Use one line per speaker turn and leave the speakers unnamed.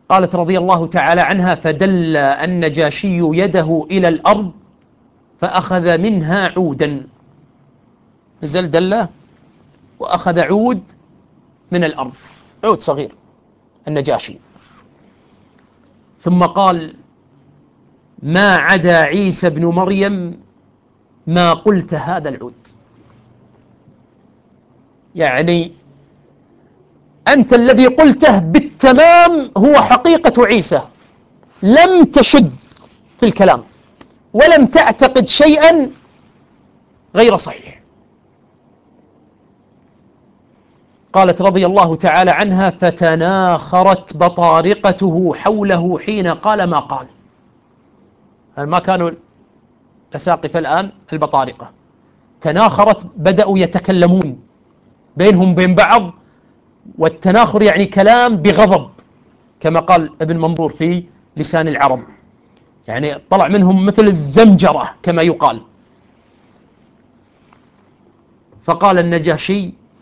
قالت رضي الله تعالى عنها: فدل النجاشي يده إلى الأرض فأخذ منها عودا. نزل دله وأخذ عود من الأرض، عود صغير النجاشي، ثم قال: ما عدا عيسى بن مريم ما قلت هذا العود. يعني أنت الذي قلته بالتمام هو حقيقة عيسى، لم تشذ في الكلام ولم تعتقد شيئا غير صحيح. قالت رضي الله تعالى عنها: فتناخرت بطارقته حوله حين قال ما قال. ما كانوا الأساقفة الآن البطارقة، تناخرت، بدأوا يتكلمون بينهم بين بعض، والتناخر يعني كلام بغضب كما قال ابن منظور في لسان العرب، يعني طلع منهم مثل الزمجرة كما يقال. فقال النجاشي: